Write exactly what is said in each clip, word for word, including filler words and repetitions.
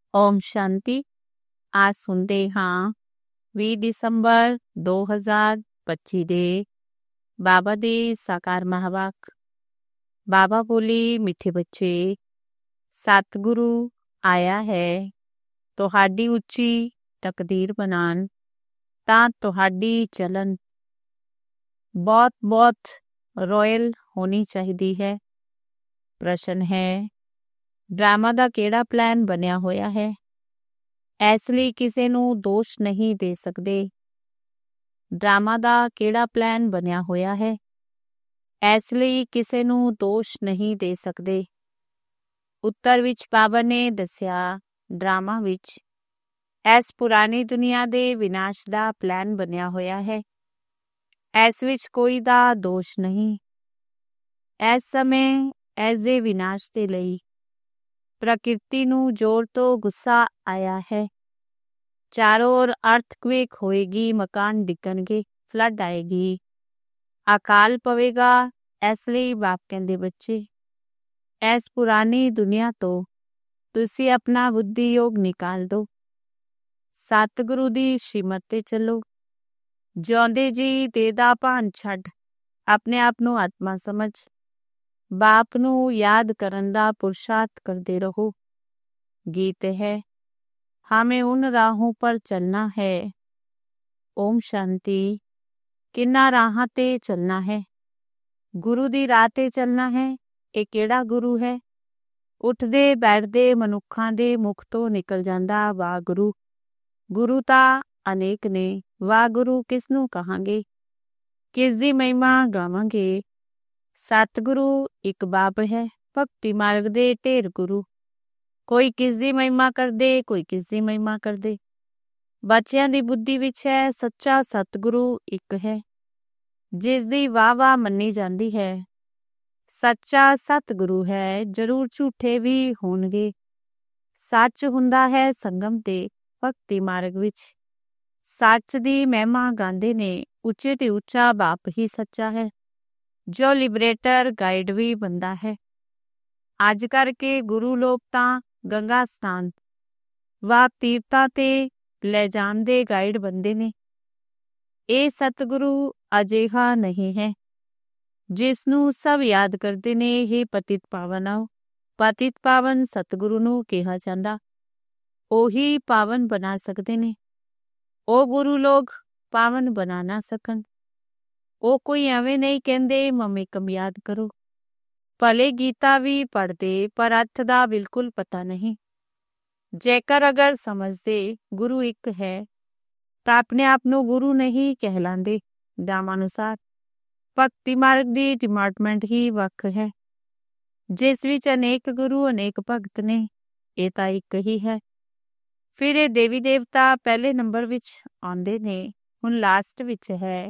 ਓਮ ਸ਼ਾਂਤੀ। आज सुनते हाँ ਵੀਹ ਦਸੰਬਰ ਦੋ ਹਜ਼ਾਰ ਪੱਚੀ ਦੇ ਬਾਬਾ ਦੇ ਸਾਕਾਰ ਮਹਾਵਾਕ। ਬਾਬਾ ਬੋਲੀ, ਮਿੱਠੇ ਬੱਚੇ, ਸਤਿਗੁਰੂ ਆਇਆ ਹੈ ਤੁਹਾਡੀ ਉੱਚੀ ਤਕਦੀਰ ਬਣਾਉਣ, ਤਾਂ ਤੁਹਾਡੀ ਚਲਨ ਬਹੁਤ ਬਹੁਤ ਰਾਇਲ ਹੋਣੀ ਚਾਹੀਦੀ ਹੈ। ਪ੍ਰਸ਼ਨ ਹੈ, ਡਰਾਮਾ ਦਾ ਕਿਹੜਾ ਪਲਾਨ ਬਣਿਆ ਹੋਇਆ ਹੈ? ਇਸ ਲਈ ਕਿਸੇ ਨੂੰ ਦੋਸ਼ ਨਹੀਂ ਦੇ ਸਕਦੇ। ਡਰਾਮਾ ਦਾ ਕਿਹੜਾ ਪਲਾਨ ਬਣਿਆ ਹੋਇਆ ਹੈ? ਇਸ ਲਈ ਕਿਸੇ ਨੂੰ ਦੋਸ਼ ਨਹੀਂ ਦੇ ਸਕਦੇ। ਉੱਤਰ ਵਿੱਚ ਬਾਬਾ ਨੇ ਦੱਸਿਆ, ਡਰਾਮਾ ਵਿੱਚ ਇਸ ਪੁਰਾਣੀ ਦੁਨੀਆ ਦੇ ਵਿਨਾਸ਼ ਦਾ ਪਲਾਨ ਬਣਿਆ ਹੋਇਆ ਹੈ। ਇਸ ਵਿੱਚ ਕੋਈ ਦਾ ਦੋਸ਼ ਨਹੀਂ। ਇਸ ਸਮੇਂ ਇਸ ਦੇ ਵਿਨਾਸ਼ ਦੇ ਲਈ ਪ੍ਰਕਿਰਤੀ ਨੂੰ ਜ਼ੋਰ ਤੋਂ ਗੁੱਸਾ ਆਇਆ ਹੈ। ਚਾਰੋਂ ओर ਅਰਥਕਵੇਕ ਹੋਏਗੀ, ਮਕਾਨ ਡਿੱਗਣਗੇ, ਫਲੱਡ ਆਏਗੀ, ਅਕਾਲ ਪਵੇਗਾ। ਇਸ ਲਈ ਬਾਪ ਕਹਿੰਦੇ, ਬੱਚੇ ਇਸ ਪੁਰਾਣੀ ਦੁਨੀਆ ਤੋਂ ਤੁਸੀਂ ਆਪਣਾ ਬੁੱਧੀ ਯੋਗ ਨਿਕਾਲ ਦੋ, ਸਤਿਗੁਰੂ ਦੀ ਸ਼੍ਰੀਮਤ ਤੇ ਚੱਲੋ। ਜਿਉਂਦੇ ਜੀ ਦੇਹ ਦਾ ਭਾਨ ਛੱਡ ਆਪਣੇ ਆਪ ਨੂੰ ਆਤਮਾ ਸਮਝ ਬਾਪ ਨੂੰ ਯਾਦ ਕਰਨ ਦਾ ਪੁਰਸ਼ਾਰਥ ਕਰਦੇ ਰਹੋ। ਗੀਤ ਹੈ, ਹमें उन राहों पर चलना है। ओम शांति। किन्ना राहां ते चलना है? गुरु दी राह ते चलना है। ਇਹ ਕਿਹੜਾ ਗੁਰੂ ਹੈ? ਉੱਠਦੇ ਬੈਠਦੇ ਮਨੁੱਖਾਂ ਦੇ ਮੁਖ ਤੋਂ ਨਿਕਲ ਜਾਂਦਾ ਵਾਹਿਗੁਰੂ। ਗੁਰੂ ਤਾਂ ਅਨੇਕ ਨੇ, ਵਾਹਿਗੁਰੂ ਕਿਸ ਨੂੰ ਕਹਾਂਗੇ? ਕਿਸ ਦੀ ਮਹਿਮਾ ਗਾਵਾਂਗੇ? ਸਤਿਗੁਰੂ ਇੱਕ ਬਾਪ ਹੈ, ਭਗਤੀ ਮਾਰਗ ਦੇ ਢੇਰ ਗੁਰੂ। ਕੋਈ ਕਿਸ ਦੀ ਮਹਿਮਾ ਕਰਦੇ, ਕੋਈ ਕਿਸ ਦੀ ਮਹਿਮਾ ਕਰਦੇ। ਬੱਚਿਆਂ ਦੀ ਬੁੱਧੀ ਵਿੱਚ ਹੈ, ਸੱਚਾ ਸਤਿਗੁਰੂ ਇੱਕ ਹੈ, ਜਿਸ ਦੀ ਵਾਹ ਵਾਹ ਮੰਨੀ ਜਾਂਦੀ ਹੈ। ਸੱਚਾ ਸਤਿਗੁਰੂ ਹੈ, ਜ਼ਰੂਰ ਝੂਠੇ ਵੀ ਹੋਣਗੇ। ਸੱਚ ਹੁੰਦਾ ਹੈ ਸੰਗਮ ਤੇ ਭਗਤੀ ਮਾਰਗ ਵਿੱਚ। ਸੱਚ ਦੀ ਮਹਿਮਾ ਗਾਉਂਦੇ ਨੇ, ਉੱਚੇ ਤੇ ਉੱਚਾ ਬਾਪ ਹੀ ਸੱਚਾ ਹੈ, ਜੋ ਲਿਬਰੇਟਰ ਗਾਈਡ ਵੀ ਬੰਦਾ ਹੈ। ਅੱਜ ਕਰਕੇ ਗੁਰੂ ਲੋਕ ਤਾਂ ਗੰਗਾ ਸਨਾਨ ਵਾ ਤੀਰਥਾਂ ਤੇ ਲੈ ਜਾਣ ਦੇ ਗਾਈਡ ਬੰਦੇ ਨੇ। ਇਹ ਸਤਿਗੁਰੂ ਅਜਿਹਾ ਨਹੀਂ ਹੈ ਜਿਸ ਨੂੰ ਸਭ ਯਾਦ ਕਰਦੇ ਨੇ। ਇਹ ਪਤਿਤ ਪਾਵਨ ਆਓ, ਪਤਿਤ ਪਾਵਨ ਸਤਿਗੁਰੂ ਨੂੰ ਕਿਹਾ ਜਾਂਦਾ। ਉਹੀ ਪਾਵਨ ਬਣਾ ਸਕਦੇ ਨੇ। ਉਹ ਗੁਰੂ ਲੋਕ ਪਾਵਨ ਬਣਾ ਨਾ ਸਕਣ। ਉਹ ਕੋਈ ਐਵੇਂ ਨਹੀਂ ਕਹਿੰਦੇ ਮਮੇਕਮ ਯਾਦ ਕਰੋ। ਭਲੇ ਗੀਤਾ ਵੀ ਪੜ੍ਹਦੇ, ਪਰ ਅਰਥ ਦਾ ਬਿਲਕੁਲ ਪਤਾ ਨਹੀਂ। ਜੇਕਰ ਅਗਰ ਸਮਝਦੇ ਗੁਰੂ ਇੱਕ ਹੈ ਤਾਂ ਆਪਣੇ ਆਪ ਨੂੰ ਗੁਰੂ ਨਹੀਂ ਕਹਿਲਾਂਦੇ। ਦਾਮ ਅਨੁਸਾਰ ਭਗਤੀ ਮਾਰਗ ਦੀ ਡਿਪਾਰਟਮੈਂਟ ਹੀ ਵੱਖ ਹੈ, ਜਿਸ ਵਿੱਚ ਅਨੇਕ ਗੁਰੂ ਅਨੇਕ ਭਗਤ ਨੇ। ਇਹ ਤਾਂ ਇੱਕ ਹੀ ਹੈ। ਫਿਰ ਇਹ ਦੇਵੀ ਦੇਵਤਾ ਪਹਿਲੇ ਨੰਬਰ ਵਿੱਚ ਆਉਂਦੇ ਨੇ, ਹੁਣ ਲਾਸਟ ਵਿੱਚ ਹੈ।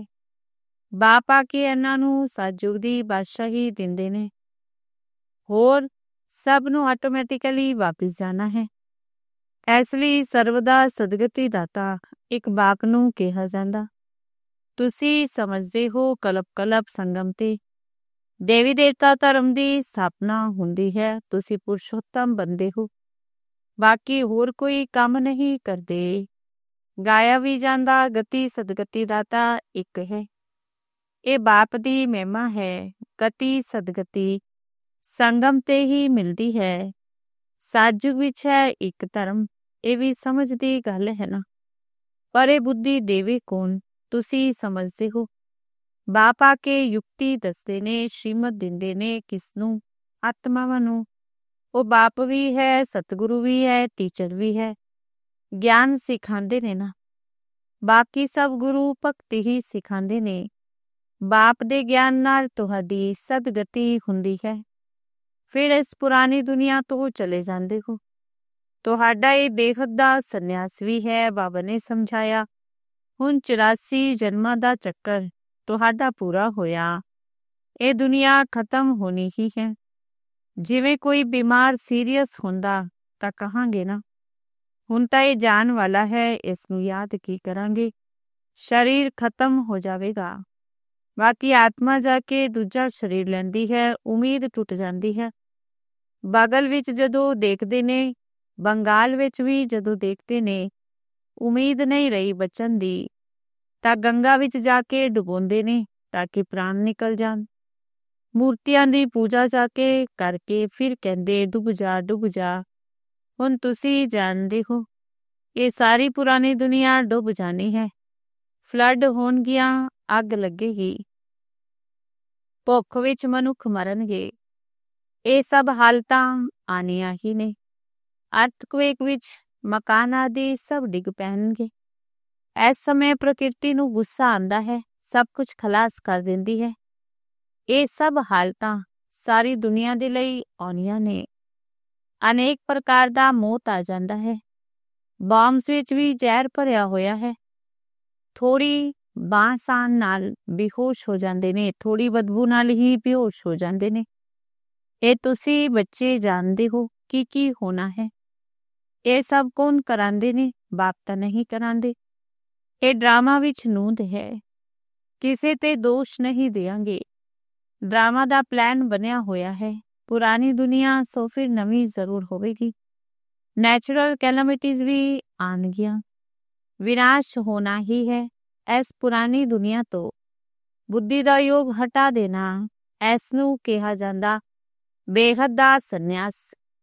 ਬਾਪ ਆ ਕੇ ਇਹਨਾਂ ਨੂੰ ਸਤਿਯੁਗ ਦੀ ਬਾਦਸ਼ਾਹੀ ਦਿੰਦੇ ਨੇ। ਹੋਰ ਸਭ ਨੂੰ ਆਟੋਮੈਟਿਕਲੀ ਵਾਪਿਸ ਜਾਣਾ ਹੈ। ਇਸ ਲਈ ਸਰਵਦਾ ਸਦਗਤੀ ਦਾਤਾ ਇੱਕ ਬਾਪ ਨੂੰ ਕਿਹਾ ਜਾਂਦਾ। ਤੁਸੀਂ ਸਮਝਦੇ ਹੋ ਕਲਪ ਕਲਪ ਸੰਗਮ ਤੇ ਦੇਵੀ ਦੇਵਤਾ ਧਰਮ ਦੀ ਸਥਾਪਨਾ ਹੁੰਦੀ ਹੈ। ਤੁਸੀਂ ਪੁਰਸ਼ੋਤਮ ਬੰਦੇ ਹੋ, ਬਾਕੀ ਹੋਰ ਕੋਈ ਕੰਮ ਨਹੀਂ ਕਰਦੇ। ਗਾਇਆ ਵੀ ਜਾਂਦਾ, ਗਤੀ ਸਦਗਤੀ ਦਾਤਾ ਇੱਕ ਹੈ। ਇਹ ਬਾਪ ਦੀ ਮਹਿਮਾ ਹੈ। ਗਤੀ ਸਦਗਤੀ ਸੰਗਮ ਤੇ ਹੀ ਮਿਲਦੀ ਹੈ। ਸਤਿਯੁਗ ਵਿੱਚ ਹੈ ਇੱਕ ਧਰਮ। ਇਹ ਵੀ ਸਮਝ ਦੀ ਗੱਲ ਹੈ ਨਾ, ਪਰ ਇਹ ਬੁੱਧੀ ਦੇਵੇ ਕੌਣ? ਤੁਸੀਂ ਸਮਝਦੇ ਹੋ। ਬਾਪ ਆ ਕੇ ਯੁਕਤੀ ਦੱਸਦੇ ਨੇ, ਸ਼੍ਰੀਮਤ ਦਿੰਦੇ ਨੇ। ਕਿਸ ਨੂੰ? ਆਤਮਾਵਾਂ ਨੂੰ। ਉਹ ਬਾਪ ਵੀ ਹੈ, ਸਤਿਗੁਰੂ ਵੀ ਹੈ, ਟੀਚਰ ਵੀ ਹੈ। ਗਿਆਨ ਸਿਖਾਉਂਦੇ ਨੇ ਨਾ। ਬਾਕੀ ਸਭ ਗੁਰੂ ਭਗਤੀ ਹੀ ਸਿਖਾਉਂਦੇ ਨੇ। ਬਾਪ ਦੇ ਗਿਆਨ ਨਾਲ ਤੁਹਾਡੀ ਸਦਗਤੀ ਹੁੰਦੀ ਹੈ। ਫਿਰ ਇਸ ਪੁਰਾਣੀ ਦੁਨੀਆ ਤੋਂ ਚਲੇ ਜਾਂਦੇ ਹੋ। ਤੁਹਾਡਾ ਇਹ ਬੇਹੱਦ ਦਾ ਸੰਨਿਆਸ ਵੀ ਹੈ। ਬਾਬਾ ਨੇ ਸਮਝਾਇਆ, ਹੁਣ ਚੁਰਾਸੀ ਜਨਮਾਂ ਦਾ ਚੱਕਰ ਤੁਹਾਡਾ ਪੂਰਾ ਹੋਇਆ। ਇਹ ਦੁਨੀਆ ਖਤਮ ਹੋਣੀ ਹੀ ਹੈ। ਜਿਵੇਂ ਕੋਈ ਬਿਮਾਰ ਸੀਰੀਅਸ ਹੁੰਦਾ ਤਾਂ ਕਹਾਂਗੇ ਨਾ, ਹੁਣ ਤਾਂ ਇਹ ਜਾਣ ਵਾਲਾ ਹੈ, ਇਸ ਨੂੰ ਯਾਦ ਕੀ ਕਰਾਂਗੇ। ਸਰੀਰ ਖਤਮ ਹੋ ਜਾਵੇਗਾ, ਬਾਕੀ ਆਤਮਾ ਜਾ ਕੇ ਦੂਜਾ ਸਰੀਰ ਲੈਂਦੀ ਹੈ। ਉਮੀਦ ਟੁੱਟ ਜਾਂਦੀ ਹੈ। ਬਗਲ ਵਿੱਚ ਜਦੋਂ ਦੇਖਦੇ ਨੇ ਬੰਗਾਲ ਵਿੱਚ ਵੀ ਜਦੋਂ ਦੇਖਦੇ ਨੇ ਉਮੀਦ ਨਹੀਂ ਰਹੀ ਬਚਣ ਦੀ ਤਾਂ ਗੰਗਾ ਵਿੱਚ ਜਾ ਕੇ ਡੁਬੋਂਦੇ ਨੇ ਤਾਂ ਕਿ ਪ੍ਰਾਣ ਨਿਕਲ ਜਾਣ। ਮੂਰਤੀਆਂ ਦੀ ਪੂਜਾ ਜਾ ਕੇ ਕਰਕੇ ਫਿਰ ਕਹਿੰਦੇ ਡੁੱਬ ਜਾ ਡੁੱਬ ਜਾ। ਹੁਣ ਤੁਸੀਂ ਜਾਣਦੇ ਹੋ ਇਹ ਸਾਰੀ ਪੁਰਾਣੀ ਦੁਨੀਆ ਡੁੱਬ ਜਾਣੀ ਹੈ। ਫਲੱਡ ਹੋਣਗੀਆਂ, ਅੱਗ ਲੱਗੇਗੀ, ਭੁੱਖ ਵਿੱਚ ਮਨੁੱਖ ਮਰਨਗੇ। ਇਹ ਸਭ ਹਾਲਤਾਂ ਆਣੀਆਂ ਹੀ ਨੇ। ਅਰਥਕੁਏਕ ਵਿੱਚ ਮਕਾਨ ਆਦਿ ਸਭ ਡਿੱਗ ਪੈਣਗੇ। ਇਸ ਸਮੇਂ ਪ੍ਰਕਿਰਤੀ ਨੂੰ ਗੁੱਸਾ ਆਉਂਦਾ ਹੈ, ਸਭ ਕੁਝ ਖਲਾਸ ਕਰ ਦਿੰਦੀ ਹੈ। ਇਹ ਸਭ ਹਾਲਤਾਂ ਸਾਰੀ ਦੁਨੀਆ ਦੇ ਲਈ ਆਉਣੀਆਂ ਨੇ। ਅਨੇਕ ਪ੍ਰਕਾਰ ਦਾ ਮੌਤ ਆ ਜਾਂਦਾ ਹੈ। ਬੰਬਸ ਵਿੱਚ ਵੀ ਜ਼ਹਿਰ ਭਰਿਆ ਹੋਇਆ ਹੈ। ਥੋੜੀ ਬਾਂਸ ਆਉਣ ਨਾਲ ਬੇਹੋਸ਼ ਹੋ ਜਾਂਦੇ ਨੇ, ਥੋੜੀ ਬਦਬੂ ਨਾਲ ਹੀ ਬੇਹੋਸ਼ ਹੋ ਜਾਂਦੇ ਨੇ। ਇਹ ਤੁਸੀਂ ਬੱਚੇ ਜਾਣਦੇ ਹੋ ਕੀ ਕੀ ਹੋਣਾ ਹੈ। ਇਹ ਸਭ ਕੌਣ ਕਰਾਂਦੇ ਨੇ? ਬਾਪ ਤਾਂ ਨਹੀਂ ਕਰਾਂਦੇ। ਇਹ ਡਰਾਮਾ ਵਿੱਚ ਨੂੰਦ ਹੈ। ਕਿਸੇ ਤੇ ਦੋਸ਼ ਨਹੀਂ ਦਿਆਂਗੇ। ਡਰਾਮਾ ਦਾ ਪਲਾਨ ਬਣਿਆ ਹੋਇਆ ਹੈ। ਪੁਰਾਣੀ ਦੁਨੀਆ ਸੋ ਫਿਰ ਨਵੀਂ ਜ਼ਰੂਰ ਹੋਵੇਗੀ। ਨੈਚੁਰਲ ਕੈਲਾਮਿਟੀਜ਼ ਵੀ ਆਉਣਗੀਆਂ। ਵਿਨਾਸ਼ ਹੋਣਾ ਹੀ ਹੈ ਇਸ ਪੁਰਾਣੀ ਦੁਨੀਆ ਤੋਂ। ਬੁੱਧੀ ਦਾ ਯੋਗ ਹਟਾ ਦੇਣਾ, ਇਸ ਨੂੰ ਕਿਹਾ ਜਾਂਦਾ ਬੇਹੱਦ ਦਾ ਸੰਨਿਆਸ।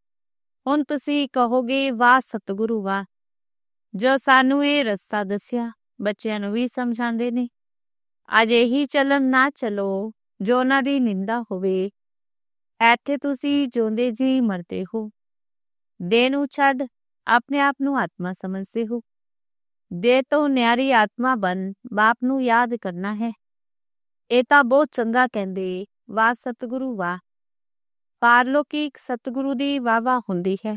ਹੁਣ ਤੁਸੀਂ ਕਹੋਗੇ ਵਾਹ ਸਤਿਗੁਰੂ ਵਾਹ, ਜੋ ਸਾਨੂੰ ਇਹ ਰਸਤਾ ਦੱਸਿਆ ਬੱਚਿਆਂ ਨੂੰ ਵੀ ਸਮਝਾਉਂਦੇ ਨੇ। ਅਜਿਹੀ ਚੱਲਣ ਨਾ ਚਲੋ ਜੋ ਉਹਨਾਂ ਦੀ ਨਿੰਦਾ ਹੋਵੇ। ਇੱਥੇ ਤੁਸੀਂ ਜਿਉਂਦੇ ਜੀ ਮਰਦੇ ਹੋ। ਦੇਹ ਨੂੰ ਛੱਡ ਆਪਣੇ ਆਪ ਨੂੰ ਆਤਮਾ ਸਮਝਦੇ ਹੋ। ਦੇਹ ਤੋਂ ਨਿਆਰੀ ਆਤਮਾ ਬਣ ਬਾਪ ਨੂੰ ਯਾਦ ਕਰਨਾ ਹੈ। ਇਹ ਤਾਂ ਬਹੁਤ ਚੰਗਾ ਕਹਿੰਦੇ ਵਾਹ ਸਤਿਗੁਰੂ ਵਾਹ। ਪਾਰਲੌਕਿਕ ਸਤਿਗੁਰੂ ਦੀ ਵਾਹ ਵਾਹ ਹੁੰਦੀ ਹੈ।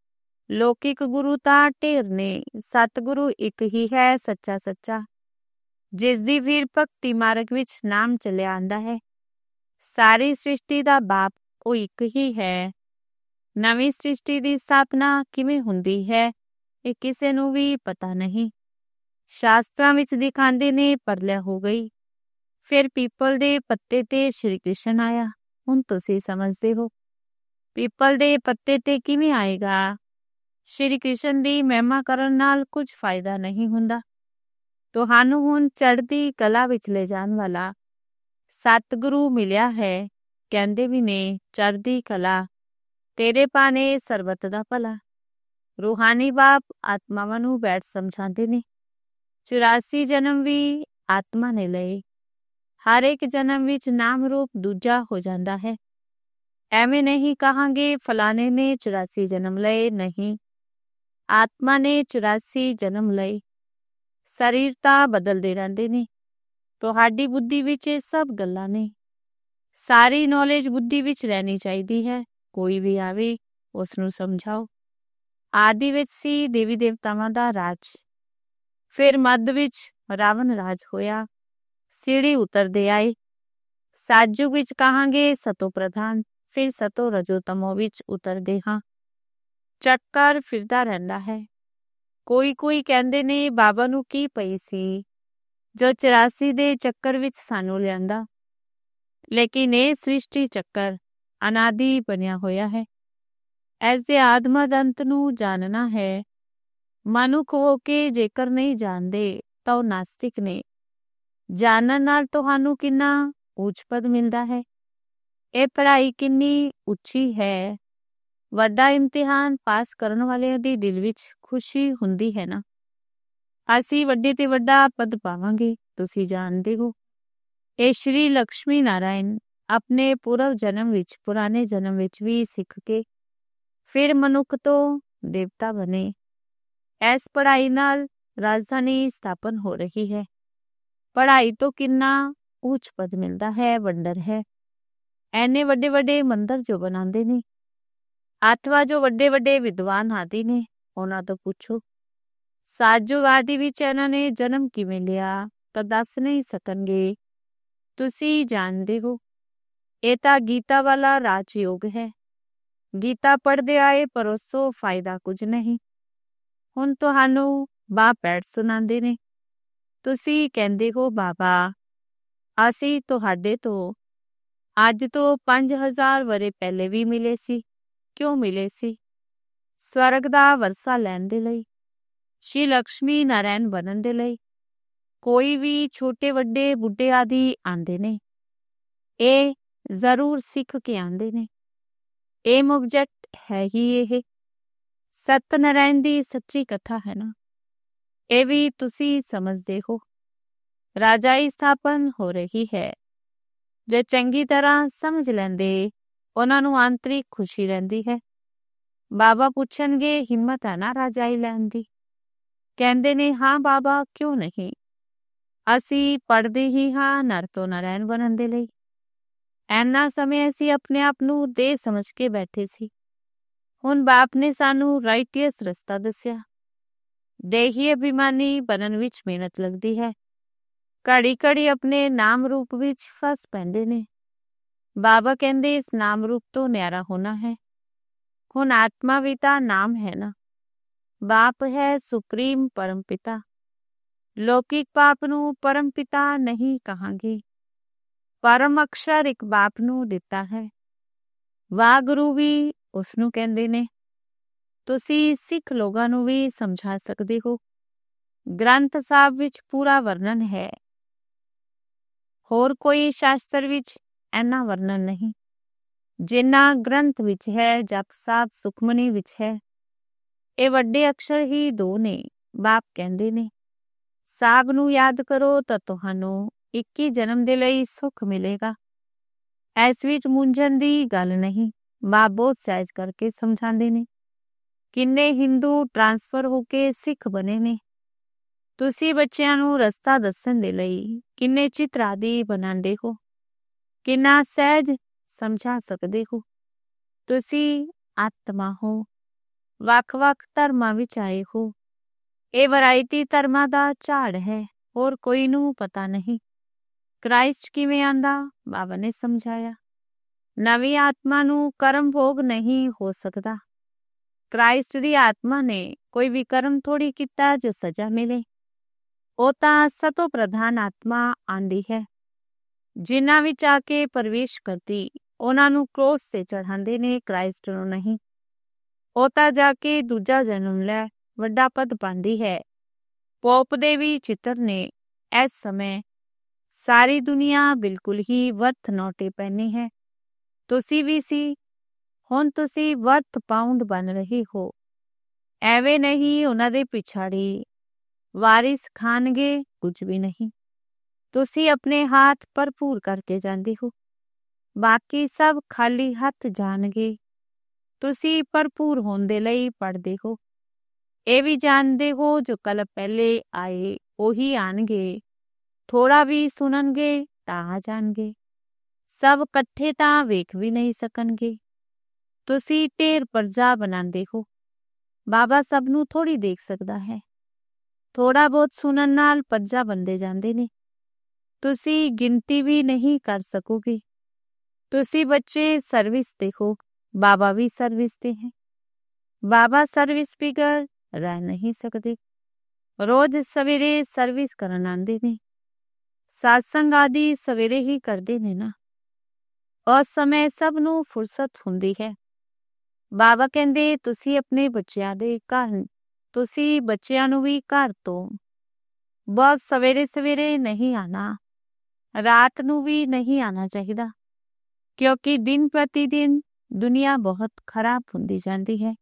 ਲੌਕਿਕ ਗੁਰੂ ਤਾਂ ਢੇਰ ਨੇ, ਸਤਿਗੁਰੂ ਇੱਕ ਹੀ ਹੈ ਸੱਚਾ ਸੱਚਾ, ਜਿਸ ਦੀ ਫਿਰ ਭਗਤੀ ਮਾਰਗ ਵਿੱਚ ਨਾਮ ਚੱਲਿਆ ਆਂਦਾ ਹੈ। ਸਾਰੀ ਸ੍ਰਿਸ਼ਟੀ ਦਾ ਬਾਪ ਉਹ ਇੱਕ ਹੀ ਹੈ। ਨਵੀਂ ਸ੍ਰਿਸ਼ਟੀ ਦੀ ਸਥਾਪਨਾ ਕਿਵੇਂ ਹੁੰਦੀ ਹੈ ਇਹ ਕਿਸੇ ਨੂੰ ਵੀ ਪਤਾ ਨਹੀਂ। ਸ਼ਾਸਤਰਾਂ ਵਿੱਚ ਦਿਖਾਉਂਦੇ ਨੇ ਪਰਲਿਆ ਹੋ ਗਈ, ਫਿਰ ਪੀਪਲ ਦੇ ਪੱਤੇ ਤੇ ਸ਼੍ਰੀ ਕ੍ਰਿਸ਼ਨ ਆਇਆ। ਹੁਣ ਤੁਸੀਂ ਸਮਝਦੇ ਹੋ ਪੀਪਲ ਦੇ ਪੱਤੇ ਤੇ ਕਿਵੇਂ ਆਏਗਾ। ਸ਼੍ਰੀ ਕ੍ਰਿਸ਼ਨ ਦੀ ਮਹਿਮਾ ਕਰਨ ਨਾਲ ਕੁਝ ਫਾਇਦਾ ਨਹੀਂ ਹੁੰਦਾ। ਤੁਹਾਨੂੰ ਹੁਣ ਚੜ੍ਹਦੀ ਕਲਾ ਵਿੱਚ ਲੈ ਜਾਣ ਵਾਲਾ ਸਤਿਗੁਰੂ ਮਿਲਿਆ ਹੈ। ਕਹਿੰਦੇ ਵੀ ਨੇ ਚੜ੍ਹਦੀ ਕਲਾ ਤੇਰੇ ਭਾਣੇ ਸਰਬਤ ਦਾ ਭਲਾ। ਰੂਹਾਨੀ ਬਾਪ ਆਤਮਾਵਾਂ ਨੂੰ ਬੈਠ ਸਮਝਾਉਂਦੇ ਨੇ। ਚੁਰਾਸੀ ਜਨਮ ਵੀ ਆਤਮਾ ਨੇ ਲਏ। ਹਰ ਇੱਕ ਜਨਮ ਵਿੱਚ ਨਾਮ ਰੂਪ ਦੂਜਾ ਹੋ ਜਾਂਦਾ ਹੈ। ਐਵੇਂ ਨਹੀਂ ਕਹਾਂਗੇ ਫਲਾਣੇ ਨੇ ਚੁਰਾਸੀ ਜਨਮ ਲਏ, ਨਹੀਂ, ਆਤਮਾ ਨੇ ਚੁਰਾਸੀ ਜਨਮ ਲਏ। ਸਰੀਰ ਤਾਂ ਬਦਲਦੇ ਰਹਿੰਦੇ ਨੇ। ਤੁਹਾਡੀ ਬੁੱਧੀ ਵਿੱਚ ਇਹ ਸਭ ਗੱਲਾਂ ਨੇ। ਸਾਰੀ ਨੌਲੇਜ ਬੁੱਧੀ ਵਿੱਚ ਰਹਿਣੀ ਚਾਹੀਦੀ ਹੈ। ਕੋਈ ਵੀ ਆਵੇ ਉਸ ਨੂੰ ਸਮਝਾਓ। ਆਦਿ ਵਿੱਚ ਸੀ ਦੇਵੀ ਦੇਵਤਾਵਾਂ ਦਾ ਰਾਜ, ਫਿਰ ਮੱਧ ਵਿੱਚ ਰਾਵਣ ਰਾਜ ਹੋਇਆ। ਸੀੜੀ ਉਤਰਦੇ ਆਏ। ਸਤਿਯੁਗ ਵਿੱਚ ਕਹਾਂਗੇ ਸਤੋ ਪ੍ਰਧਾਨ, ਫਿਰ ਸਤੋ ਰਜੋ ਤਮੋ ਵਿੱਚ ਉਤਰਦੇ ਹਾਂ। ਚੱਕਰ ਫਿਰਦਾ ਰਹਿੰਦਾ ਹੈ। ਕੋਈ ਕੋਈ ਕਹਿੰਦੇ ਨੇ ਬਾਬਾ ਨੂੰ ਕੀ ਪਈ ਸੀ ਜੋ ਚੁਰਾਸੀ ਦੇ ਚੱਕਰ ਵਿੱਚ ਸਾਨੂੰ ਲਿਆਂਦਾ। ਲੇਕਿਨ ਇਹ ਸ੍ਰਿਸ਼ਟੀ ਚੱਕਰ ਅਨਾਦਿ ਬਣਿਆ ਹੋਇਆ ਹੈ। ਇਸ ਦੇ ਆਦਮਦ ਅੰਤ ਨੂੰ ਜਾਣਨਾ ਹੈ। ਮਨੁੱਖ ਹੋ ਕੇ ਜੇਕਰ ਨਹੀਂ ਜਾਣਦੇ ਤਾਂ ਉਹ ਨਾਸਤਿਕ ਨੇ। ਜਾਣਨ ਨਾਲ ਤੁਹਾਨੂੰ ਕਿੰਨਾ ਉੱਚ ਪਦ ਮਿਲਦਾ ਹੈ। ਇਹ ਪੜ੍ਹਾਈ ਕਿੰਨੀ ਉੱਚੀ ਹੈ। ਵੱਡਾ ਇਮਤਿਹਾਨ ਪਾਸ ਕਰਨ ਵਾਲਿਆਂ ਦੀ ਦਿਲ ਵਿੱਚ ਖੁਸ਼ੀ ਹੁੰਦੀ ਹੈ ਨਾ। ਅਸੀਂ ਵੱਡੇ ਤੇ ਵੱਡਾ ਪਦ ਪਾਵਾਂਗੇ, ਤੁਸੀਂ ਜਾਣਦੇ ਹੋ। ਇਹ ਸ਼੍ਰੀ ਲਕਸ਼ਮੀ ਨਾਰਾਇਣ ਆਪਣੇ ਪੂਰਵ ਜਨਮ ਵਿੱਚ ਪੁਰਾਣੇ ਜਨਮ ਵਿੱਚ ਵੀ ਸਿੱਖ ਕੇ ਫਿਰ ਮਨੁੱਖ ਤੋਂ ਦੇਵਤਾ ਬਣੇ। ਇਸ ਪੜ੍ਹਾਈ ਨਾਲ ਰਾਜਧਾਨੀ ਸਥਾਪਨ ਹੋ ਰਹੀ ਹੈ। ਪੜ੍ਹਾਈ ਤੋਂ ਕਿੰਨਾ ਉੱਚ ਪਦ ਮਿਲਦਾ ਹੈ, ਵੰਡਰ ਹੈ। ਐਨੇ ਵੱਡੇ ਵੱਡੇ ਮੰਦਰ ਜੋ ਬਣਾਉਂਦੇ ਨੇ, ਅਥਵਾ ਜੋ ਵੱਡੇ ਵੱਡੇ ਵਿਦਵਾਨ ਆਦਿ ਨੇ, ਉਹਨਾਂ ਤੋਂ ਪੁੱਛੋ ਸਤਿਯੁਗ ਆਦਿ ਵਿੱਚ ਇਹਨਾਂ ਨੇ ਜਨਮ ਕਿਵੇਂ ਲਿਆ ਤਾਂ ਦੱਸ ਨਹੀਂ ਸਕਣਗੇ। ਤੁਸੀਂ ਜਾਣਦੇ ਹੋ ਇਹ ਤਾਂ ਗੀਤਾ ਵਾਲਾ ਰਾਜਯੋਗ ਹੈ। ਗੀਤਾ ਪੜ੍ਹਦੇ ਆਏ ਪਰ ਉਸ ਤੋਂ ਫਾਇਦਾ ਕੁਝ ਨਹੀਂ। ਹੁਣ ਤੁਹਾਨੂੰ ਬਾਪ ਬੈਠ ਸੁਣਾਉਂਦੇ ਨੇ। ਤੁਸੀਂ ਕਹਿੰਦੇ ਹੋ ਬਾਬਾ ਅਸੀਂ ਤੁਹਾਡੇ ਤੋਂ ਅੱਜ ਤੋਂ ਪੰਜ ਹਜ਼ਾਰ ਵਰੇ ਪਹਿਲੇ ਵੀ ਮਿਲੇ ਸੀ। ਕਿਉਂ ਮਿਲੇ ਸੀ? ਸਵਰਗ ਦਾ ਵਰਸਾ ਲੈਣ ਦੇ ਲਈ, ਸ਼੍ਰੀ ਲక్ష్ਮੀ ਨਾਰਾਇਣ ਬਣਨ ਦੇ ਲਈ ਕੋਈ ਵੀ ਛੋਟੇ ਵੱਡੇ ਬੁੱਢੇ ਆਦਿ ਆਂਦੇ ਨੇ, ਇਹ ਜ਼ਰੂਰ ਸਿੱਖ ਕੇ ਆਂਦੇ ਨੇ। ਏਮ ਆਬਜੈਕਟ ਹੈ ਹੀ ਇਹ ਸਤਨਾਰਾਇਣ ਦੀ ਸੱਚੀ ਕਥਾ ਹੈ ਨਾ। ਇਹ ਵੀ ਤੁਸੀਂ ਸਮਝਦੇ ਹੋ। ਰਾਜਾਈ ਸਥਾਪਨ ਹੋ ਰਹੀ ਹੈ। ਜੇ ਚੰਗੀ ਤਰ੍ਹਾਂ ਸਮਝ ਲੈਂਦੇ, ਉਹਨਾਂ ਨੂੰ ਆਂਤਰਿਕ ਖੁਸ਼ੀ ਰਹਿੰਦੀ ਹੈ। ਬਾਬਾ ਪੁੱਛਣਗੇ, ਹਿੰਮਤ ਹੈ ਨਾ ਰਾਜਾਈ ਲੈਣ ਦੀ? ਕਹਿੰਦੇ ਨੇ, ਹਾਂ ਬਾਬਾ, ਕਿਉਂ ਨਹੀਂ। ਅਸੀਂ ਪੜ੍ਹਦੇ ਹੀ ਹਾਂ ਨਰ ਤੋਂ ਨਾਰਾਇਣ ਬਣਨ ਦੇ ਲਈ। ਐਨਾ ਸਮੇਂ ਅਸੀਂ ਆਪਣੇ ਆਪ ਨੂੰ ਦੇਹ ਸਮਝ ਕੇ ਬੈਠੇ ਸੀ। ਹੁਣ ਬਾਪ ਨੇ ਸਾਨੂੰ ਰਾਈਟੀਅਸ ਰਸਤਾ ਦੱਸਿਆ। ਦੇਹੀ ਅਭਿਮਾਨੀ ਬਣਨ ਵਿੱਚ ਮਿਹਨਤ ਲੱਗਦੀ ਹੈ। ਘੜੀ ਘੜੀ ਆਪਣੇ ਨਾਮ ਰੂਪ ਵਿੱਚ ਫਸ ਪੈਂਦੇ ਨੇ। ਬਾਬਾ ਕਹਿੰਦੇ, ਇਸ ਨਾਮ ਰੂਪ ਤੋਂ ਨਿਆਰਾ ਹੋਣਾ ਹੈ। ਹੁਣ ਆਤਮਾ ਵੀ ਤਾਂ ਨਾਮ ਹੈ ਨਾ। ਬਾਪ ਹੈ ਸੁਪਰੀਮ ਪਰਮ ਪਿਤਾ। ਲੌਕਿਕ ਬਾਪ ਨੂੰ ਪਰਮ ਪਿਤਾ ਨਹੀਂ ਕਹਾਂਗੇ। ਪਰਮ ਅਕਸ਼ਰ ਇੱਕ ਬਾਪ ਨੂੰ ਦਿੱਤਾ ਹੈ। ਵਾਹਿਗੁਰੂ ਵੀ ਉਸ ਨੂੰ ਕਹਿੰਦੇ ਨੇ। ਤੁਸੀਂ ਸਿੱਖ ਲੋਕਾਂ ਨੂੰ ਵੀ ਸਮਝਾ ਸਕਦੇ ਹੋ। ਗ੍ਰੰਥ ਸਾਹਿਬ ਵਿੱਚ ਪੂਰਾ ਵਰਣਨ ਹੈ। ਹੋਰ ਕੋਈ ਸ਼ਾਸਤਰ ਵਿੱਚ ਇੰਨਾ ਵਰਣਨ ਨਹੀਂ ਜਿੰਨਾ ਗ੍ਰੰਥ ਵਿੱਚ ਹੈ, ਜਪ ਸਾਹਿਬ ਸੁਖਮਨੀ ਵਿੱਚ ਹੈ। ਇਹ ਵੱਡੇ ਅਕਸ਼ਰ ਹੀ ਦੋ ਨੇ। ਬਾਪ ਕਹਿੰਦੇ ਨੇ, ਸਾਹਿਬ ਨੂੰ ਯਾਦ ਕਰੋ ਤਾਂ ਤੁਹਾਨੂੰ ਇੱਕੀ ਜਨਮ ਦੇ ਲਈ ਸੁੱਖ ਮਿਲੇਗਾ। ਇਸ ਵਿੱਚ ਮੁੰਝਣ ਦੀ ਗੱਲ ਨਹੀਂ। ਬਾਪ ਬਹੁਤ ਸਹਿਜ ਕਰਕੇ ਸਮਝਾਉਂਦੇ ਨੇ। ਕਿੰਨੇ ਹਿੰਦੂ ਟ੍ਰਾਂਸਫਰ ਹੋ ਕੇ ਸਿੱਖ ਬਣੇ ਨੇ। ਤੁਸੀਂ ਬੱਚਿਆਂ ਨੂੰ ਰਸਤਾ ਦੱਸਣ ਦੇ ਲਈ ਕਿੰਨੇ ਚਿੱਤਰ ਆਦਿ ਬਣਾਉਂਦੇ ਹੋ। ਕਿੰਨਾ ਸਹਿਜ ਸਮਝਾ ਸਕਦੇ ਹੋ। ਤੁਸੀਂ ਆਤਮਾ ਹੋ। ਵੱਖ ਵੱਖ ਧਰਮਾਂ ਵਿੱਚ ਆਏ ਹੋ। ਇਹ ਵੈਰਾਈਟੀ ਧਰਮਾਂ ਦਾ ਝਾੜ ਹੈ। ਹੋਰ ਕੋਈ ਨੂੰ ਪਤਾ ਨਹੀਂ ਕ੍ਰਾਈਸਟ ਕਿਵੇਂ ਆਂਦਾ। ਬਾਬਾ ਨੇ ਸਮਝਾਇਆ, ਨਵੀਂ ਆਤਮਾ ਨੂੰ ਕਰਮ ਭੋਗ ਨਹੀਂ ਹੋ ਸਕਦਾ। ਕ੍ਰਾਈਸਟ ਦੀ ਆਤਮਾ ਨੇ ਕੋਈ ਵੀ ਕਰਮ ਥੋੜੀ ਕੀਤਾ ਜੋ ਸਜ਼ਾ ਮਿਲੇ। ਉਹ ਤਾਂ ਸਤੋ ਪ੍ਰਧਾਨ ਆਤਮਾ ਆਂਦੀ ਹੈ। ਜਿਨ੍ਹਾਂ ਵਿੱਚ ਆ ਕੇ ਪ੍ਰਵੇਸ਼ ਕਰਦੀ, ਉਹਨਾਂ ਨੂੰ ਕ੍ਰੋਸ ਤੇ ਚੜ੍ਹਾਉਂਦੇ ਨੇ, ਕ੍ਰਾਈਸਟ ਨੂੰ ਨਹੀਂ। ਉਹ ਤਾਂ ਜਾ ਕੇ ਦੂਜਾ ਜਨਮ ਲੈ ਵੱਡਾ ਪਦ ਪਾਉਂਦੀ ਹੈ। ਪੋਪ ਦੇ ਵੀ ਚਿੱਤਰ ਨੇ। ਇਸ ਸਮੇਂ ਸਾਰੀ ਦੁਨੀਆ ਬਿਲਕੁਲ ਹੀ ਵਰਥ ਨੋਟੇ ਪੈਣੀ ਹੈ। ਤੁਸੀਂ ਵੀ ਸੀ। ਹੁਣ ਤੁਸੀਂ ਵਰਥ ਪਾਉਂਡ ਬਣ ਰਹੇ ਹੋ। ਐਵੇਂ ਨਹੀਂ ਉਹਨਾਂ ਦੇ ਪਿਛਾੜੀ ਵਾਰਿਸ ਖਾਣਗੇ ਕੁਝ ਵੀ ਨਹੀਂ। ਤੁਸੀਂ ਆਪਣੇ ਹੱਥ ਭਰਪੂਰ ਕਰਕੇ ਜਾਂਦੇ ਹੋ। ਬਾਕੀ ਸਭ ਖਾਲੀ ਹੱਥ ਜਾਣਗੇ। ਤੁਸੀਂ ਭਰਪੂਰ ਹੋਣ ਦੇ ਲਈ ਪੜ੍ਹਦੇ ਹੋ। ਇਹ ਵੀ ਜਾਣਦੇ ਹੋ ਜੋ ਕੱਲ ਪਹਿਲੇ ਆਏ ਉਹੀ ਆਣਗੇ। ਥੋੜਾ ਵੀ ਸੁਣਨਗੇ ਤਾਂ ਆ ਜਾਣਗੇ। ਸਭ ਇਕੱਠੇ ਤਾਂ ਵੇਖ ਵੀ ਨਹੀਂ ਸਕਣਗੇ। ਤੁਸੀਂ ਢੇਰ ਪਰਜਾ ਬਣਾਉਂਦੇ ਹੋ। ਬਾਬਾ ਸਭ ਨੂੰ ਥੋੜੀ ਦੇਖ ਸਕਦਾ ਹੈ। ਥੋੜਾ ਬਹੁਤ ਸੁਣਨ ਨਾਲ ਪਰਜਾ ਬਣਦੇ ਜਾਂਦੇ ਨੇ। ਤੁਸੀਂ ਗਿਣਤੀ ਵੀ ਨਹੀਂ ਕਰ ਸਕੋਗੇ। ਤੁਸੀਂ ਬੱਚੇ ਸਰਵਿਸ ਤੇ ਹੋ। ਬਾਬਾ ਵੀ ਸਰਵਿਸ ਤੇ ਹੈ। ਬਾਬਾ ਸਰਵਿਸ ਬਿਗਰ ਰਹਿ ਨਹੀਂ ਸਕਦੇ। ਰੋਜ਼ ਸਵੇਰੇ ਸਰਵਿਸ ਕਰਨ ਆਉਂਦੇ ਨੇ। ਸਾਤਸੰਗ ਆਦਿ ਸਵੇਰੇ ਹੀ ਕਰਦੇ ਨੇ ਨਾ। ਉਸ ਸਮੇਂ ਸਭ ਨੂੰ ਫੁਰਸਤ ਹੁੰਦੀ ਹੈ। ਬਾਬਾ ਕਹਿੰਦੇ, ਤੁਸੀਂ ਆਪਣੇ ਬੱਚਿਆਂ ਦੇ ਘਰ, ਤੁਸੀਂ ਬੱਚਿਆਂ ਨੂੰ ਵੀ ਘਰ ਤੋਂ ਬਹੁਤ ਸਵੇਰੇ ਸਵੇਰੇ ਨਹੀਂ ਆਣਾ। ਰਾਤ ਨੂੰ ਵੀ ਨਹੀਂ ਆਣਾ ਚਾਹੀਦਾ, ਕਿਉਂਕਿ ਦਿਨ ਪ੍ਰਤੀ ਦਿਨ ਦੁਨੀਆ ਬਹੁਤ ਖਰਾਬ ਹੁੰਦੀ ਜਾਂਦੀ ਹੈ।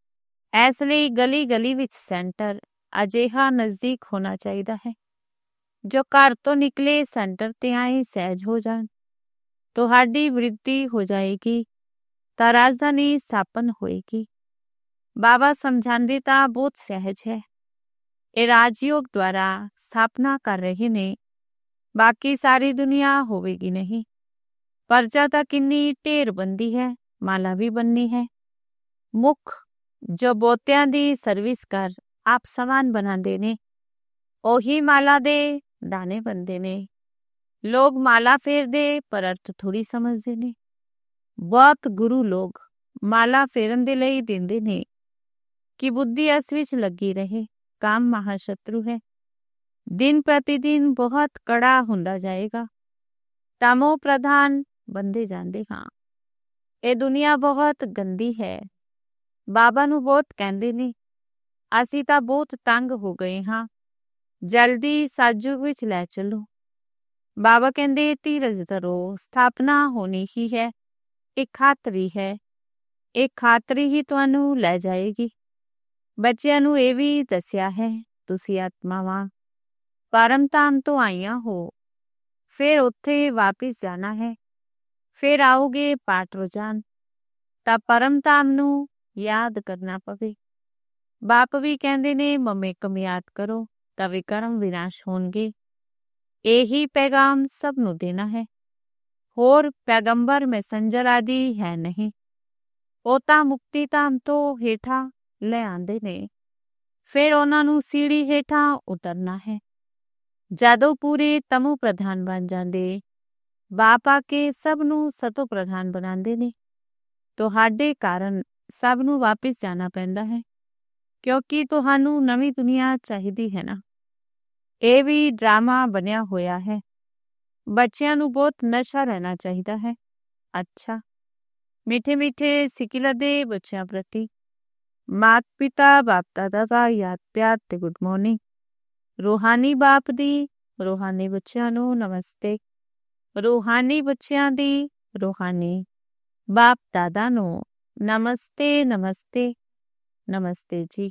ਇਸ ਲਈ ਗਲੀ ਗਲੀ ਵਿੱਚ ਸੈਂਟਰ ਅਜਿਹਾ ਨਜ਼ਦੀਕ ਹੋਣਾ ਚਾਹੀਦਾ ਹੈ ਜੋ ਘਰ ਤੋਂ ਨਿਕਲੇ ਸੈਂਟਰ ਤੇ ਆਏ ਸਹਿਜ ਹੋ ਜਾਣ। ਤੁਹਾਡੀ ਵ੍ਰਿੱਧੀ ਹੋ ਜਾਏਗੀ ਤਾਂ ਰਾਜਧਾਨੀ ਸਥਾਪਨ ਹੋਏਗੀ। ਬਾਬਾ ਸਮਝਾਉਂਦੇ ਤਾਂ ਬਹੁਤ ਸਹਿਜ ਹੈ। ਇਹ ਰਾਜਯੋਗ ਦੁਆਰਾ ਸਥਾਪਨਾ ਕਰ ਰਹੇ ਨੇ। ਬਾਕੀ ਸਾਰੀ ਦੁਨੀਆ ਹੋਵੇਗੀ ਨਹੀਂ। ਪਰਜਾ ਤਾਂ ਕਿੰਨੀ ਢੇਰ ਬੰਦੀ ਹੈ। ਮਾਲਾ ਵੀ ਬੰਨੀ ਹੈ। ਮੁੱਖ ਜੋ ਬੋਤਿਆਂ ਦੀ ਸਰਵਿਸ ਕਰ ਆਪ ਸਮਾਨ ਬਣਾਉਂਦੇ ਨੇ, ਉਹੀ ਮਾਲਾ ਦੇ ਦਾਣੇ ਬਣਦੇ ਨੇ। ਲੋਕ ਮਾਲਾ ਫੇਰਦੇ ਪਰ ਅਰਥ ਥੋੜੀ ਸਮਝਦੇ ਨੇ। ਬਹੁਤ ਗੁਰੂ ਲੋਕ ਮਾਲਾ ਫੇਰਨ ਦੇ ਲਈ ਦਿੰਦੇ ਨੇ ਕਿ ਬੁੱਧੀ ਇਸ ਵਿੱਚ ਲੱਗੀ ਰਹੇ। ਕਾਮ ਮਹਾਸ਼ਤਰੂ ਹੈ। ਦਿਨ ਪ੍ਰਤੀ ਦਿਨ ਬਹੁਤ ਕੜਾ ਹੁੰਦਾ ਜਾਏਗਾ। ਤਮੋ ਪ੍ਰਧਾਨ ਬੰਦੇ ਜਾਂਦੇ ਹਾਂ। ਇਹ ਦੁਨੀਆ ਬਹੁਤ ਗੰਦੀ ਹੈ। ਬਾਬਾ ਨੂੰ ਬਹੁਤ ਕਹਿੰਦੇ ਨੇ, ਅਸੀਂ ਤਾਂ ਬਹੁਤ ਤੰਗ ਹੋ ਗਏ ਹਾਂ, ਜਲਦੀ ਸਤਿਯੁਗ ਵਿੱਚ ਲੈ ਚੱਲੋ। ਬਾਬਾ ਕਹਿੰਦੇ ਧੀਰਜ ਧਰੋ, ਸਥਾਪਨਾ ਹੋਣੀ ਹੀ ਹੈ, ਇਹ ਖਾਤਰੀ ਹੈ, ਇਹ ਖਾਤਰੀ ਹੀ ਤੁਹਾਨੂੰ ਲੈ ਜਾਏਗੀ। ਬੱਚਿਆਂ ਨੂੰ ਇਹ ਵੀ ਦੱਸਿਆ ਹੈ, ਤੁਸੀਂ ਆਤਮਾਵਾਂ ਪਰਮ ਧਾਮ ਤੋਂ ਆਈਆਂ ਹੋ, ਫਿਰ ਉੱਥੇ ਵਾਪਿਸ ਜਾਣਾ ਹੈ, ਫਿਰ ਆਓਗੇ ਪਾਟ ਰੋਜ਼ਾਨ, ਤਾਂ ਪਰਮ ਧਾਮ ਨੂੰ ਯਾਦ ਕਰਨਾ ਪਵੇ। ਬਾਪ ਵੀ ਕਹਿੰਦੇ ਨੇ ਮਮੇਕਮ ਯਾਦ ਕਰੋ ਤਾਂ ਵਿਕਰਮ ਵਿਨਾਸ਼ ਹੋਣਗੇ। ਇਹੀ ਪੈਗਾਮ ਸਭ ਨੂੰ ਦੇਣਾ ਹੈ, ਹੋਰ ਪੈਗੰਬਰ ਮੈਸੰਜਰ ਆਦਿ ਹੈ ਨਹੀਂ। ਉਹ ਤਾਂ ਮੁਕਤੀ ਧਾਮ ਤੋਂ ਹੇਠਾਂ ਲੈ ਆਂਦੇ ਨੇ, ਫਿਰ ਉਹਨਾਂ ਨੂੰ ਸੀੜੀ ਹੇਠਾਂ ਉਤਰਨਾ ਹੈ। ਜਦੋਂ ਪੂਰੇ ਤਮੋ ਪ੍ਰਧਾਨ ਬਣ ਜਾਂਦੇ, ਬਾਪ ਆ ਕੇ ਸਭ ਨੂੰ ਸਤੋ ਪ੍ਰਧਾਨ ਬਣਾਉਂਦੇ ਨੇ। ਤੁਹਾਡੇ ਕਾਰਨ ਸਭ ਨੂੰ ਵਾਪਿਸ ਜਾਣਾ ਪੈਂਦਾ ਹੈ, ਕਿਉਂਕਿ ਤੁਹਾਨੂੰ ਨਵੀਂ ਦੁਨੀਆ ਚਾਹੀਦੀ ਹੈ ਨਾ। ਇਹ ਵੀ ਡਰਾਮਾ ਬਣਿਆ ਹੋਇਆ ਹੈ। ਬੱਚਿਆਂ ਨੂੰ ਬਹੁਤ ਨਸ਼ਾ ਰਹਿਣਾ ਚਾਹੀਦਾ ਹੈ। ਅੱਛਾ, ਮਿੱਠੇ ਮਿੱਠੇ ਸਿੱਕਿਲਾ ਦੇ ਬੱਚਿਆਂ ਪ੍ਰਤੀ ਮਾਤ ਪਿਤਾ ਬਾਪ ਦਾਦਾ ਦਾ ਯਾਦ ਪਿਆਰ ਤੇ ਗੁੱਡ ਮਾਰਨਿੰਗ। ਰੂਹਾਨੀ ਬਾਪ ਦੀ ਰੂਹਾਨੀ ਬੱਚਿਆਂ ਨੂੰ ਨਮਸਤੇ। ਰੂਹਾਨੀ ਬੱਚਿਆਂ ਦੀ ਰੂਹਾਨੀ ਬਾਪ ਦਾਦਾ ਨੂੰ ਨਮਸਤੇ ਨਮਸਤੇ ਨਮਸਤੇ ਜੀ।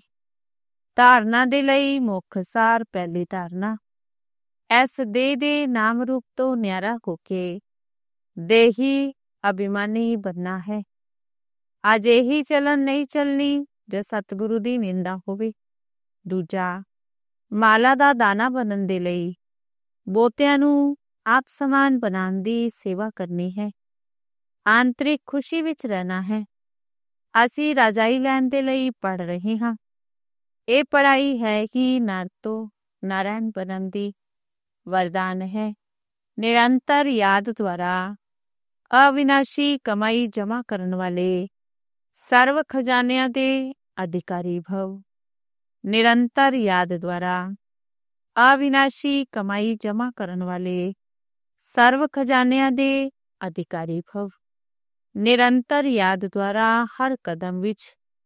ਧਾਰਨਾ ਦੇ ਲਈ ਮੁੱਖ ਸਾਰ। ਪਹਿਲੀ ਧਾਰਨਾ, ਇਸ ਦੇਹ ਦੇ ਨਾਮ ਰੂਪ ਤੋਂ ਨਿਆਰਾ ਹੋ ਕੇ ਦੇਹੀ ਅਭਿਮਾਨੀ ਬਣਨਾ ਹੈ। ਅੱਜ ਇਹੀ ਚਲਨ ਨਹੀਂ ਚੱਲਣੀ ਜੇ ਸਤਿਗੁਰੂ ਦੀ ਨਿੰਦਾ ਹੋਵੇ। ਦੂਜਾ, ਮਾਲਾ ਦਾ ਦਾਣਾ ਬਣਨ ਦੇ ਲਈ ਬਹੁਤਿਆਂ ਨੂੰ ਆਪ ਸਮਾਨ ਬਣਾਉਣ ਦੀ ਸੇਵਾ ਕਰਨੀ ਹੈ। ਆਂਤਰਿਕ ਖੁਸ਼ੀ ਵਿੱਚ ਰਹਿਣਾ ਹੈ। ਅਸੀਂ ਰਾਜਾਈ ਲੈਣ ਦੇ ਲਈ ਪੜ੍ਹ ਰਹੇ ਹਾਂ। ਇਹ ਪੜ੍ਹਾਈ ਹੈ ਕਿ ਨਰ ਤੋਂ ਨਾਰਾਇਣ ਬਣਨ ਦੀ ਵਰਦਾਨ ਹੈ। ਨਿਰੰਤਰ ਯਾਦ ਦੁਆਰਾ ਅਵਿਨਾਸ਼ੀ ਕਮਾਈ ਜਮ੍ਹਾਂ ਕਰਨ ਵਾਲੇ ਸਰਵ ਖਜ਼ਾਨਿਆਂ ਦੇ ਅਧਿਕਾਰੀ ਭਵ। ਨਿਰੰਤਰ ਯਾਦ ਦੁਆਰਾ ਅਵਿਨਾਸ਼ੀ ਕਮਾਈ ਜਮ੍ਹਾਂ ਕਰਨ ਵਾਲੇ ਸਰਵ ਖਜ਼ਾਨਿਆਂ ਦੇ ਅਧਿਕਾਰੀ ਭਵ। ਨਿਰੰਤਰ ਯਾਦ ਦੁਆਰਾ ਹਰ ਕਦਮ ਵਿੱਚ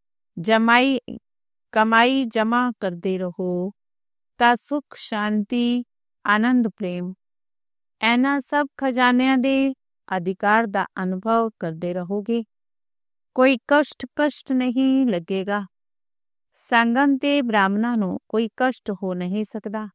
ਜਮਾਈ ਕਮਾਈ ਜਮ੍ਹਾਂ ਕਰਦੇ ਰਹੋ ਤਾਂ ਸੁਖ ਸ਼ਾਂਤੀ ਆਨੰਦ ਪ੍ਰੇਮ ਇਹਨਾਂ ਸਭ ਖਜ਼ਾਨਿਆਂ ਦੇ ਅਧਿਕਾਰ ਦਾ ਅਨੁਭਵ ਕਰਦੇ ਰਹੋਗੇ। ਕੋਈ ਕਸ਼ਟ ਕਸ਼ਟ ਨਹੀਂ ਲੱਗੇਗਾ। ਸੰਗਮ ਤੇ ਬ੍ਰਾਹਮਣਾਂ ਨੂੰ ਕੋਈ ਕਸ਼ਟ ਹੋ ਨਹੀਂ ਸਕਦਾ।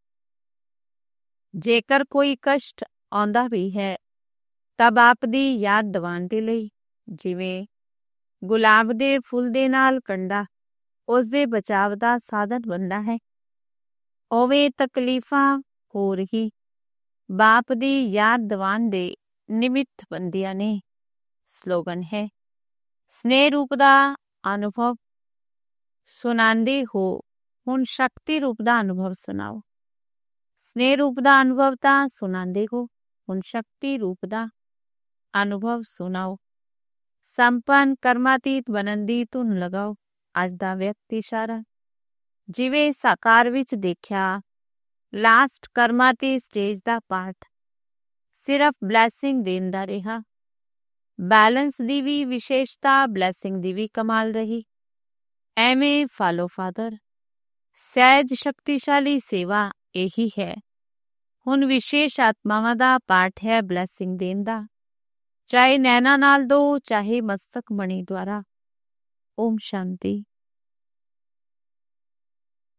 ਜੇਕਰ ਕੋਈ ਕਸ਼ਟ ਆਉਂਦਾ ਵੀ ਹੈ ਤਾਂ ਬਾਪ ਦੀ ਯਾਦ ਦਿਵਾਉਣ ਦੇ ਲਈ, ਜਿਵੇਂ ਗੁਲਾਬ ਦੇ ਫੁੱਲ ਦੇ ਨਾਲ ਕੰਡਾ ਉਸ ਦੇ ਬਚਾਵ ਦਾ ਸਾਧਨ ਬਣਦਾ ਹੈ, ਉਵੇਂ ਤਕਲੀਫਾਂ ਹੋ ਰਹੀ ਬਾਪ ਦੀ ਯਾਦ ਦਿਵਾਉਣ ਦੇ ਨਿਮਿਤ ਬਣਦੀਆਂ ਨੇ। ਸਲੋਗਨ ਹੈ, ਸਨੇਹ ਰੂਪ ਦਾ ਅਨੁਭਵ ਸੁਣਾਉਂਦੇ ਹੋ, ਹੁਣ ਸ਼ਕਤੀ ਰੂਪ ਦਾ ਅਨੁਭਵ ਸੁਣਾਓ। ਸਨੇਹ ਰੂਪ ਦਾ ਅਨੁਭਵ ਤਾਂ ਸੁਣਾਉਂਦੇ ਹੋ, ਹੁਣ ਸ਼ਕਤੀ ਰੂਪ ਦਾ ਅਨੁਭਵ ਸੁਣਾਓ। ਸੰਪੰਨ ਕਰਮਾਤੀਤ ਬਣਨ ਦੀ ਧੁਨ ਲਗਾਓ। ਅੱਜ ਦਾ ਵਿਅਕਤ ਇਸ਼ਾਰਾ, ਜਿਵੇਂ ਸਾਕਾਰ ਵਿੱਚ ਦੇਖਿਆ, ਲਾਸਟ ਕਰਮਾਤੀ ਸਟੇਜ ਦਾ ਪਾਠ ਸਿਰਫ ਬਲੈਸਿੰਗ ਦੇਣ ਦਾ ਰਿਹਾ। ਬੈਲੈਂਸ ਦੀ ਵੀ ਵਿਸ਼ੇਸ਼ਤਾ, ਬਲੈਸਿੰਗ ਦੀ ਵੀ ਕਮਾਲ ਰਹੀ। ਐਵੇਂ ਫਾਲੋ ਫਾਦਰ, ਸਹਿਜ ਸ਼ਕਤੀਸ਼ਾਲੀ ਸੇਵਾ ਇਹੀ ਹੈ। ਹੁਣ ਵਿਸ਼ੇਸ਼ ਆਤਮਾਵਾਂ ਦਾ ਪਾਠ ਹੈ ਬਲੈਸਿੰਗ ਦੇਣ ਦਾ, ਚਾਹੇ ਨੈਣਾ ਨਾਲ ਦੋ, ਚਾਹੇ ਮਸਤਕ ਮਣੀ ਦੁਆਰਾ। ਓਮ ਸ਼ਾਂਤੀ।